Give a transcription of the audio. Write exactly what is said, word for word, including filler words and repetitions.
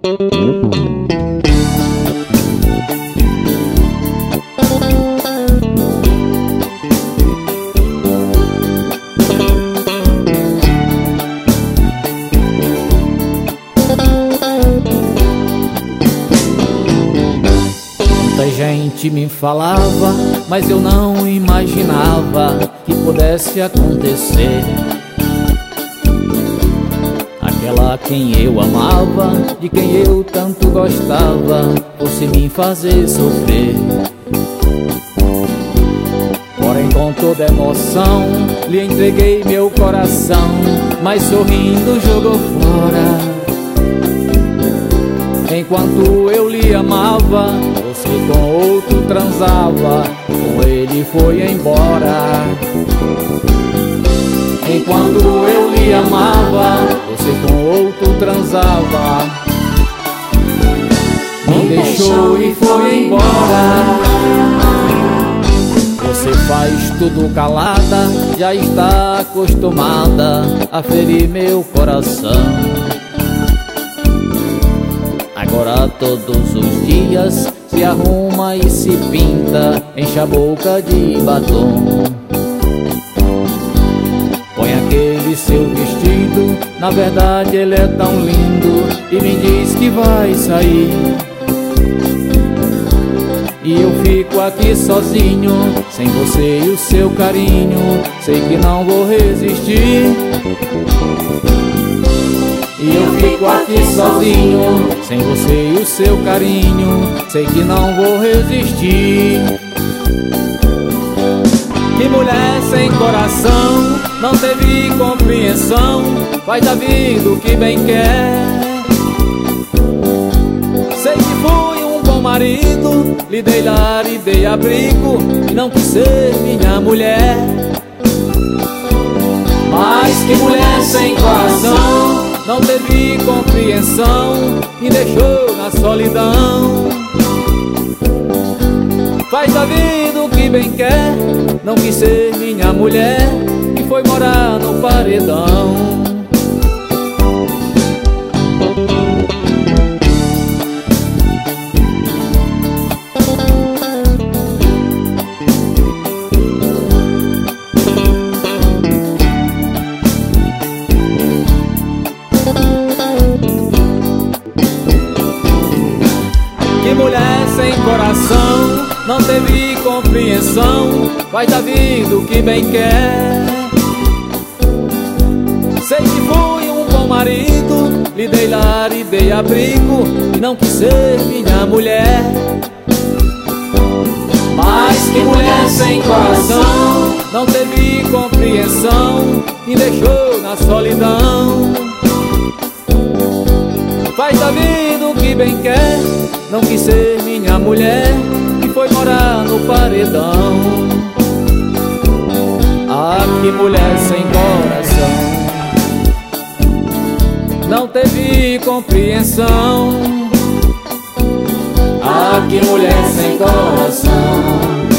Muita gente me falava, mas eu não imaginava que pudesse acontecer. Aquela quem eu amava, de quem eu tanto gostava, fosse me fazer sofrer. Porém com toda emoção lhe entreguei meu coração, mas sorrindo jogou fora. Enquanto eu lhe amava, você com outro transava, com ele foi embora. Enquanto eu lhe amava, você com outro transava, me deixou e foi embora. Você faz tudo calada, já está acostumada a ferir meu coração. Agora todos os dias se arruma e se pinta, enche a boca de batom. Põe aquele seu vestido, na verdade ele é tão lindo, e me diz que vai sair. E eu fico aqui sozinho, sem você e o seu carinho, sei que não vou resistir. E eu fico aqui sozinho, sem você e o seu carinho, sei que não vou resistir. Que mulher sem coração, não teve compreensão, faz da vida o que bem quer. Sei que fui um bom marido, lhe dei lar e dei abrigo, e não quis ser minha mulher. Mas que mulher sem coração, não teve compreensão, me deixou na solidão. Faz da vida o que bem quer, não quis ser minha mulher, e foi morar no paredão. Que mulher sem coração, não teve compreensão, faz da vida o que bem quer. Sei que fui um bom marido, lhe dei lar e dei abrigo, e não quis ser minha mulher. Mas que mulher sem coração, não teve compreensão, me deixou na solidão. Faz da vida o que bem quer, não quis ser minha mulher, e foi morar no paredão. Ah, que mulher sem coração, não teve compreensão. Ah, que mulher sem coração.